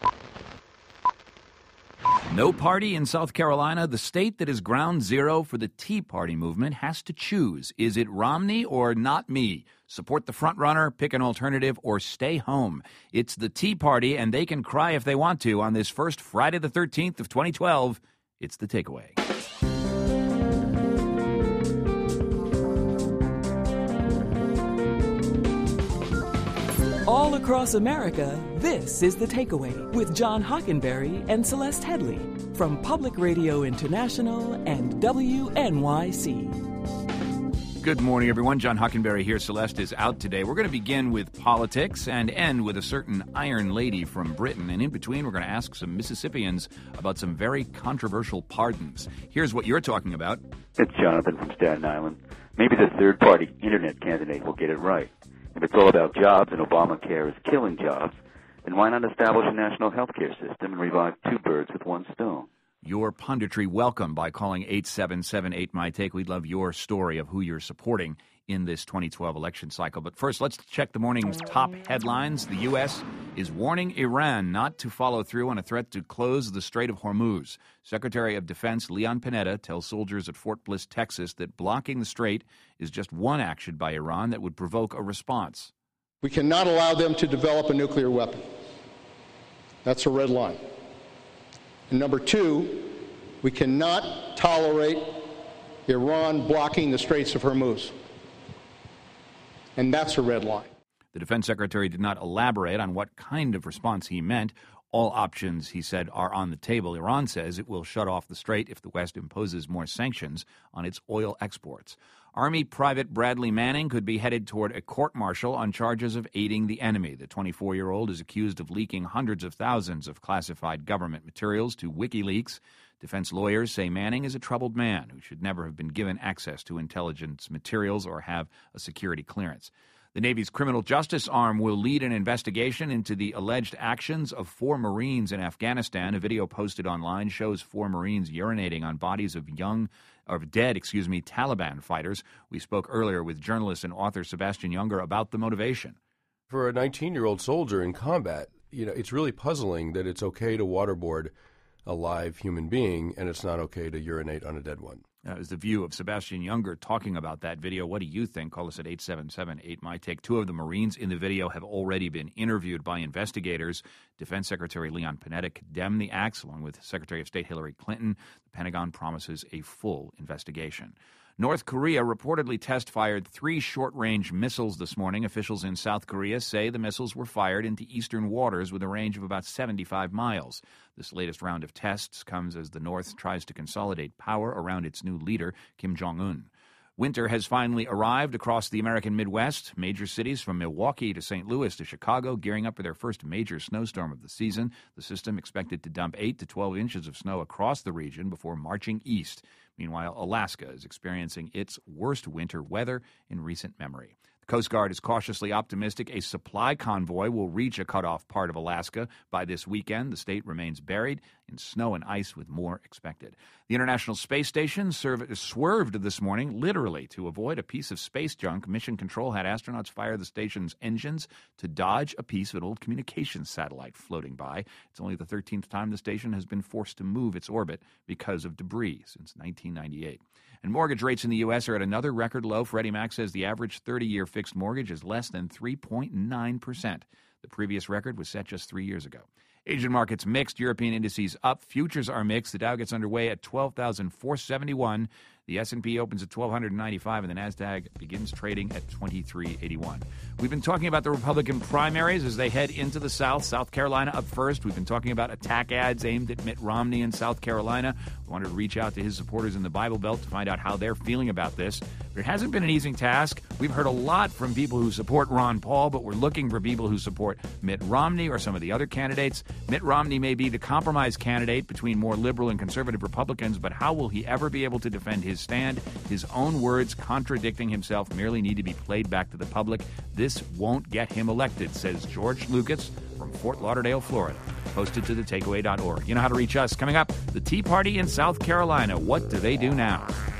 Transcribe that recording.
No party in South Carolina. The state that is ground zero for the Tea Party movement has to choose. Is it Romney or not me? Support the front runner, pick an alternative, or stay home. It's the Tea Party, and they can cry if they want to on this first Friday the 13th of 2012. It's The Takeaway. All across America, this is The Takeaway with John Hockenberry and Celeste Headley from Public Radio International and WNYC. Good morning, everyone. John Hockenberry here. Celeste is out today. We're going to begin with politics and end with a certain iron lady from Britain. And in between, we're going to ask some Mississippians about some very controversial pardons. Here's what you're talking about. It's Jonathan from Staten Island. Maybe the third-party internet candidate will get it right. If it's all about jobs and Obamacare is killing jobs, then why not establish a national health care system and revive two birds with one stone? Your punditry welcome by calling 877-8MY-TAKE. We'd love your story of who you're supporting in this 2012 election cycle. But first, let's check the morning's top headlines. The U.S. is warning Iran not to follow through on a threat to close the Strait of Hormuz. Secretary of Defense Leon Panetta tells soldiers at Fort Bliss, Texas, that blocking the strait is just one action by Iran that would provoke a response. We cannot allow them to develop a nuclear weapon. That's a red line. And number two, we cannot tolerate Iran blocking the Straits of Hormuz. And that's a red line. The defense secretary did not elaborate on what kind of response he meant. All options, he said, are on the table. Iran says it will shut off the strait if the West imposes more sanctions on its oil exports. Army Private Bradley Manning could be headed toward a court-martial on charges of aiding the enemy. The 24-year-old is accused of leaking hundreds of thousands of classified government materials to WikiLeaks. Defense lawyers say Manning is a troubled man who should never have been given access to intelligence materials or have a security clearance. The Navy's criminal justice arm will lead an investigation into the alleged actions of 4 Marines in Afghanistan. A video posted online shows 4 Marines urinating on bodies of dead Taliban fighters. We spoke earlier with journalist and author Sebastian Junger about the motivation. For a 19-year-old soldier in combat, it's really puzzling that it's okay to waterboard a live human being and it's not okay to urinate on a dead one. That was the view of Sebastian Junger talking about that video. What do you think? Call us at 877-8MY-TAKE. 2 of the Marines in the video have already been interviewed by investigators. Defense Secretary Leon Panetta condemned the acts, along with Secretary of State Hillary Clinton. The Pentagon promises a full investigation. North Korea reportedly test-fired 3 short-range missiles this morning. Officials in South Korea say the missiles were fired into eastern waters with a range of about 75 miles. This latest round of tests comes as the North tries to consolidate power around its new leader, Kim Jong-un. Winter has finally arrived across the American Midwest. Major cities from Milwaukee to St. Louis to Chicago gearing up for their first major snowstorm of the season. The system expected to dump 8 to 12 inches of snow across the region before marching east. Meanwhile, Alaska is experiencing its worst winter weather in recent memory. The Coast Guard is cautiously optimistic a supply convoy will reach a cutoff part of Alaska by this weekend. The state remains buried in snow and ice with more expected. The International Space Station swerved this morning, literally, to avoid a piece of space junk. Mission Control had astronauts fire the station's engines to dodge a piece of an old communications satellite floating by. It's only the 13th time the station has been forced to move its orbit because of debris since 1998. And mortgage rates in the U.S. are at another record low. Freddie Mac says the average 30-year fixed mortgage is less than 3.9%. The previous record was set just 3 years ago. Asian markets mixed. European indices up. Futures are mixed. The Dow gets underway at 12,471. The S&P opens at 1,295, and the NASDAQ begins trading at 2381. We've been talking about the Republican primaries as they head into the South. South Carolina up first. We've been talking about attack ads aimed at Mitt Romney in South Carolina. We wanted to reach out to his supporters in the Bible Belt to find out how they're feeling about this. But it hasn't been an easy task. We've heard a lot from people who support Ron Paul, but we're looking for people who support Mitt Romney or some of the other candidates. Mitt Romney may be the compromise candidate between more liberal and conservative Republicans, but how will he ever be able to defend his stand? His own words contradicting himself merely need to be played back to the public. This won't get him elected, says George Lucas from Fort Lauderdale, Florida. Posted to thetakeaway.org. You know how to reach us. Coming up, the Tea Party in South Carolina. What do they do now?